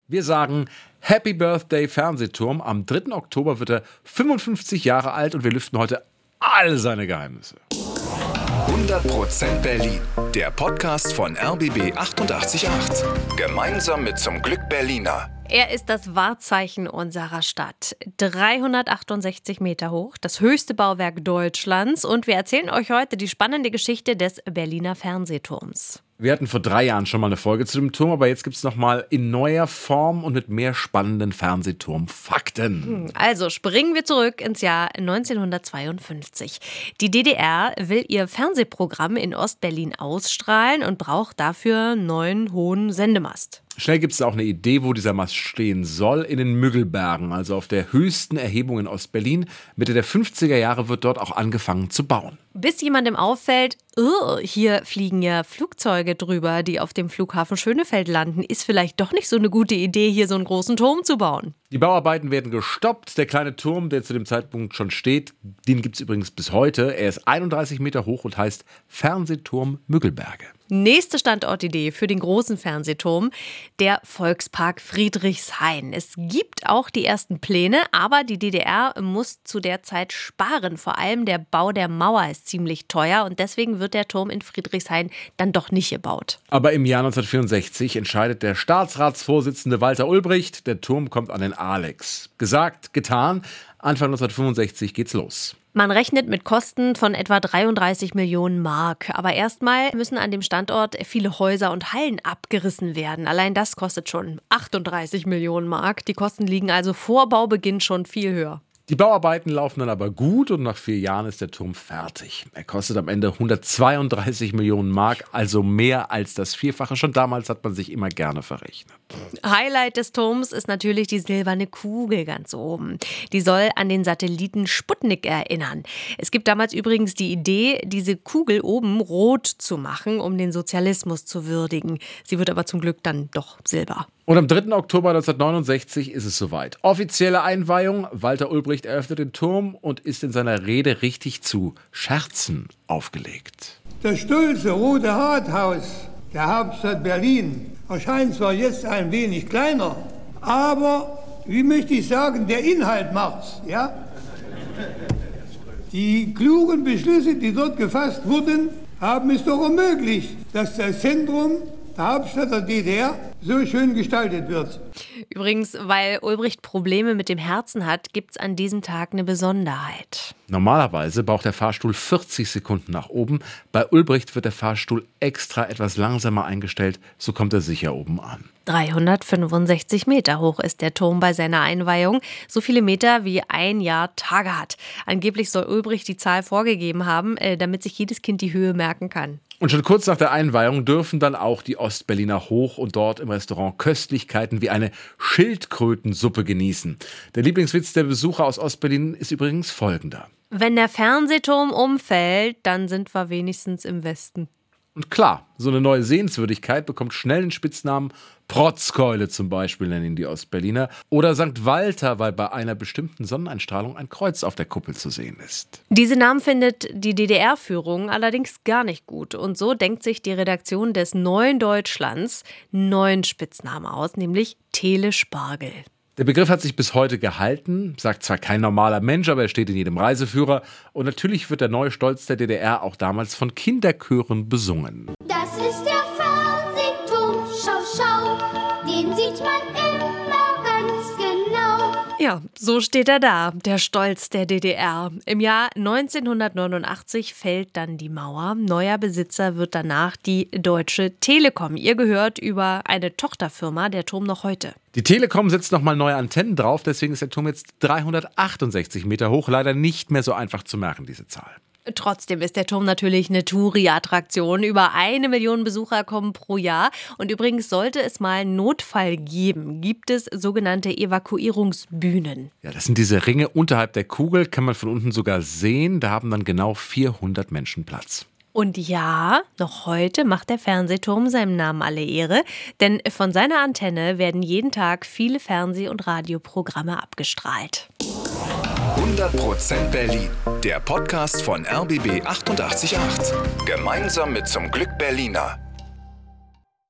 Wir sagen Happy Birthday Fernsehturm. Am 3. Oktober wird er 55 Jahre alt und wir lüften heute all seine Geheimnisse. 100% Berlin, der Podcast von RBB 888. Gemeinsam mit zum Glück Berliner. Er ist das Wahrzeichen unserer Stadt. 368 Meter hoch, das höchste Bauwerk Deutschlands. Und wir erzählen euch heute die spannende Geschichte des Berliner Fernsehturms. Wir hatten vor 3 Jahren schon mal eine Folge zu dem Turm, aber jetzt gibt es nochmal in neuer Form und mit mehr spannenden Fernsehturm-Fakten. Also springen wir zurück ins Jahr 1952. Die DDR will ihr Fernsehprogramm in Ostberlin ausstrahlen und braucht dafür einen neuen hohen Sendemast. Schnell gibt es auch eine Idee, wo dieser Mast stehen soll, in den Müggelbergen, also auf der höchsten Erhebung in Ostberlin. Mitte der 50er Jahre wird dort auch angefangen zu bauen. Bis jemandem auffällt, hier fliegen ja Flugzeuge drüber, die auf dem Flughafen Schönefeld landen. Ist vielleicht doch nicht so eine gute Idee, hier so einen großen Turm zu bauen. Die Bauarbeiten werden gestoppt. Der kleine Turm, der zu dem Zeitpunkt schon steht, den gibt es übrigens bis heute. Er ist 31 Meter hoch und heißt Fernsehturm Müggelberge. Nächste Standortidee für den großen Fernsehturm, der Volkspark Friedrichshain. Es gibt auch die ersten Pläne, aber die DDR muss zu der Zeit sparen. Vor allem der Bau der Mauer ist ziemlich teuer und deswegen wird der Turm in Friedrichshain dann doch nicht gebaut. Aber im Jahr 1964 entscheidet der Staatsratsvorsitzende Walter Ulbricht, der Turm kommt an den Alex. Gesagt, getan. Anfang 1965 geht's los. Man rechnet mit Kosten von etwa 33 Millionen Mark. Aber erstmal müssen an dem Standort viele Häuser und Hallen abgerissen werden. Allein das kostet schon 38 Millionen Mark. Die Kosten liegen also vor Baubeginn schon viel höher. Die Bauarbeiten laufen dann aber gut und nach 4 Jahren ist der Turm fertig. Er kostet am Ende 132 Millionen Mark, also mehr als das Vierfache. Schon damals hat man sich immer gerne verrechnet. Highlight des Turms ist natürlich die silberne Kugel ganz oben. Die soll an den Satelliten Sputnik erinnern. Es gibt damals übrigens die Idee, diese Kugel oben rot zu machen, um den Sozialismus zu würdigen. Sie wird aber zum Glück dann doch silber. Und am 3. Oktober 1969 ist es soweit. Offizielle Einweihung. Walter Ulbricht eröffnet den Turm und ist in seiner Rede richtig zu Scherzen aufgelegt. Das stolze Rote Rathaus der Hauptstadt Berlin erscheint zwar jetzt ein wenig kleiner, aber, wie möchte ich sagen, der Inhalt macht's, ja? Die klugen Beschlüsse, die dort gefasst wurden, haben es doch ermöglicht, dass das Zentrum der Hauptstadt der DDR so schön gestaltet wird. Übrigens, weil Ulbricht Probleme mit dem Herzen hat, gibt es an diesem Tag eine Besonderheit. Normalerweise braucht der Fahrstuhl 40 Sekunden nach oben. Bei Ulbricht wird der Fahrstuhl extra etwas langsamer eingestellt, so kommt er sicher oben an. 365 Meter hoch ist der Turm bei seiner Einweihung. So viele Meter wie ein Jahr Tage hat. Angeblich soll Ulbricht die Zahl vorgegeben haben, damit sich jedes Kind die Höhe merken kann. Und schon kurz nach der Einweihung dürfen dann auch die Ostberliner hoch und dort im Restaurant Köstlichkeiten wie eine Schildkrötensuppe genießen. Der Lieblingswitz der Besucher aus Ostberlin ist übrigens folgender. Wenn der Fernsehturm umfällt, dann sind wir wenigstens im Westen. Und klar, so eine neue Sehenswürdigkeit bekommt schnell den Spitznamen Protzkeule zum Beispiel, nennen ihn die Ostberliner. Oder St. Walter, weil bei einer bestimmten Sonneneinstrahlung ein Kreuz auf der Kuppel zu sehen ist. Diese Namen findet die DDR-Führung allerdings gar nicht gut. Und so denkt sich die Redaktion des Neuen Deutschlands einen neuen Spitznamen aus, nämlich Telespargel. Der Begriff hat sich bis heute gehalten, sagt zwar kein normaler Mensch, aber er steht in jedem Reiseführer. Und natürlich wird der neue Stolz der DDR auch damals von Kinderchören besungen. Das ist der Fernsehturm, schau, schau, den sieht man immer ganz genau. Ja, so steht er da, der Stolz der DDR. Im Jahr 1989 fällt dann die Mauer. Neuer Besitzer wird danach die Deutsche Telekom. Ihr gehört über eine Tochterfirma der Turm noch heute. Die Telekom setzt nochmal neue Antennen drauf, deswegen ist der Turm jetzt 368 Meter hoch. Leider nicht mehr so einfach zu merken, diese Zahl. Trotzdem ist der Turm natürlich eine Touri-Attraktion. Über 1 Million Besucher kommen pro Jahr. Und übrigens, sollte es mal einen Notfall geben, gibt es sogenannte Evakuierungsbühnen. Ja, das sind diese Ringe unterhalb der Kugel, kann man von unten sogar sehen. Da haben dann genau 400 Menschen Platz. Und ja, noch heute macht der Fernsehturm seinem Namen alle Ehre, denn von seiner Antenne werden jeden Tag viele Fernseh- und Radioprogramme abgestrahlt. 100% Berlin, der Podcast von RBB 888. Gemeinsam mit zum Glück Berliner.